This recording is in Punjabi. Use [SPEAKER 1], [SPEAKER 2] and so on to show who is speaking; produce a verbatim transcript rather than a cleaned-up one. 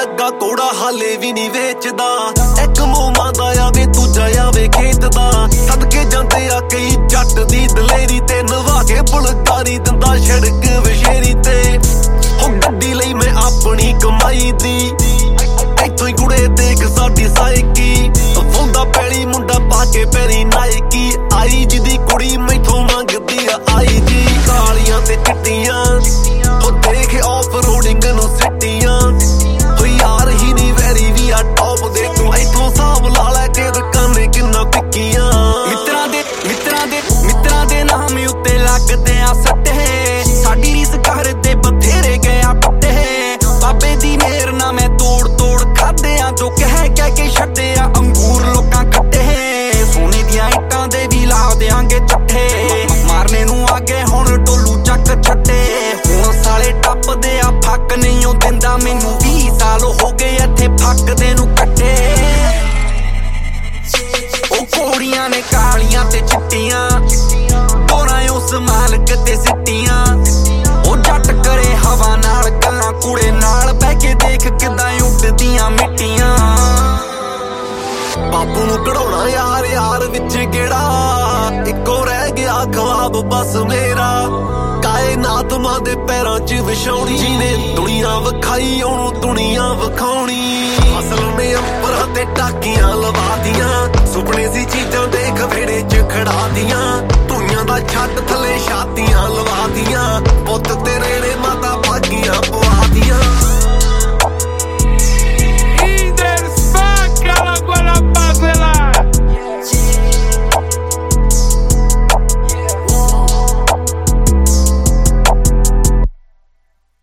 [SPEAKER 1] ਲੱਗਾ ਕੋੜਾ ਹਾਲੇ ਵੀ ਨਹੀਂ ਵੇਚਦਾ। ਇੱਕ ਮੋਮਾ ਦਾ ਆਵੇ ਦੂਜਾ ਆਵੇ ਖੇਤ ਦਾ। ਸਦਕੇ ਜਾਂਦੇ ਆ ਕਈ ਜੱਟ ਦੀ ਦਲੇਰੀ ਤੇ ਨਵਾ ਕੇ ਬੁਲਕਾਰੀ ਦਿੰਦਾ ਸੜਕ ਵਿਸ਼ੇਰੀ ਤੇ। ਹੋ ਗੱਡੀ ਲਈ ਮੈਂ ਆਪਣੀ ਕਮਾਈ ਦੀ ਇੱਥੋਂ ਹੀ ਕੁੜੇ ਦੇਖ ਸਾਡੀ ਸਾਈਕੀ। ਫੋਂਦਾ ਪੈਲੀ ਮੁੰਡਾ ਪਾ ਕੇ ਪੈਰੀ ਨਾਇਕੀ। ਆਈ ਜਿਹਦੀ ਕੁੜੀ ਮੈਥੋਂ ਮੰਗਦੀ ਆ ਆਈ ਜੀ। ਕਾਲੀਆਂ ਤੇ ਚਿੱਟੀਆਂ ਹੋ ਦੇਖ ਆਫ ਰੋਡਿੰਗ ਨੂੰ ਸਿੱਟੀਆਂ। ਹੋ ਯਾਰ ਹੀ ਨਹੀਂ ਵੈਰੀ ਵੀ ਆ ਟੌਪ ਦੇ ਤੂੰ ਇੱਥੋਂ ਸਾਂਭ ਲਾ ਲੈ ਕੇ ਦੁਕਾਨੇ ਕਿੰਨਾ ਪਿੱਕੀਆਂ।
[SPEAKER 2] ਮਿੱਤਰਾਂ ਦੇ ਮਿੱਤਰਾਂ ਦੇ ਮਿੱਤਰਾਂ ਦੇ ਨਾਮ ਉੱਤੇ ਲੱਗਦੇ ਆ ਸੱਟੇ। ਸਾਡੀ ਰੀਸ ਕਰਦੇ ਬਥੇਰੇ ਗਿਆ ਪੱਟੇ। ਬਾਬੇ ਦੀ ਮਿਹਰ ਨਾਲ ਮੈਂ ਤੋੜ ਤੋੜ ਖਾਦੇ ਆ ਜੋ ਕਹਿ ਕਹਿ ਕੇ ਛੱਡੇ ਆ ਅੰਗੂਰ ਲੋਕਾਂ ਖੱਟੇ। ਸੋਨੇ ਦੀਆਂ ਇੱਟਾਂ ਦੇ ਵੀ ਲਾ ਦਿਆਂਗੇ ਚੱਠੇ। ਮਾਰਨੇ ਨੂੰ ਆਗੇ ਹੁਣ ਟੋਲੂ ਚੱਕ ਛੱਡੇ। ਹੁਣ ਸਾਲੇ ਟੱਪਦੇ ਆ ਫੱਕ ਨਹੀਂ ਉਹ ਦਿੰਦਾ ਮੈਨੂੰ ਵੀਹ ਸਾਲ ਹੋ ਗਏ ਇੱਥੇ ਫੱਕਦੇ ਨੂੰ ਕੱਟੇ। ਉਹ ਕੋੜੀਆਂ ਨੇ ਕਾਲੀਆਂ ਤੇ ਚਿੱਟੀਆਂ ਦੋਰਾਂ ਉਸ ਮਾਲਕ ਤੇ ਸਿੱਟੀਆਂ। ਉਹ ਜੱਟ ਕਰੇ ਹਵਾ ਨਾਲ ਗੱਲਾਂ ਕੁੜੇ ਨਾਲ ਬਹਿ ਕੇ ਦੇਖ ਕਿੱਦਾਂ ਉੱਡਦੀਆਂ ਮਿੱਟੀਆਂ।
[SPEAKER 1] ਬਾਪੂ ਨੂੰ ਕਢਾਉਣਾ ਯਾਰ ਯਾਰ ਵਿੱਚ ਗੇੜਾ। ਇੱਕੋ ਰਹਿ ਗਿਆ ਖਵਾਬ ਬਸ ਮੇਰਾ। ਕਾਇਨਾਤ ਮਾਂ ਦੇ ਪੈਰਾਂ 'ਚ ਵਿਛਾਉਣੀ ਜਿਹਨੇ ਦੁਨੀਆ ਵਿਖਾਈ ਉਹਨੂੰ ਦੁਨੀਆ ਵਿਖਾਉਣੀ। ਅਸਲ ਨੇ ਅੰਬਰਾਂ ਤੇ ਟਾਕੀਆਂ ਲਵਾ ਦੀਆਂ ਸੁਪਨੇ ਸੀ ਚੀਜ਼ਾਂ ਦੇਖ